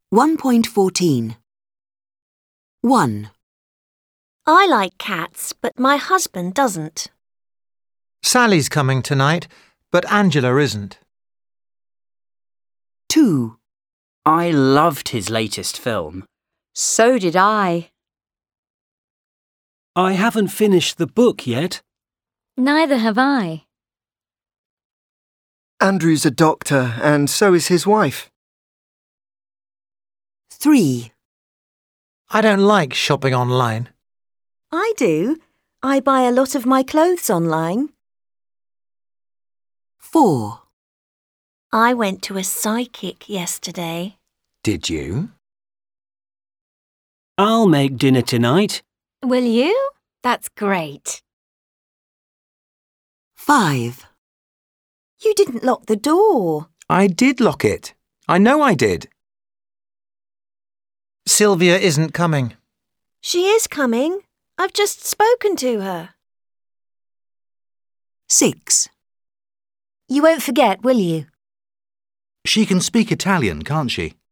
1.14. 1, I like cats, but my husband doesn't. Sally's coming tonight, but Angela isn't. 2, I loved his latest film. So did I. I haven't finished the book yet. Neither have I. Andrew's a doctor, and so is his wife. 3, I don't like shopping online. I do. I buy a lot of my clothes online. 4, I went to a psychic yesterday. Did you? I'll make dinner tonight. Will you? That's great. 5, You didn't lock the door. I did lock it. I know I did. Sylvia isn't coming. She is coming. I've just spoken to her. 6, You won't forget, will you? She can speak Italian, can't she?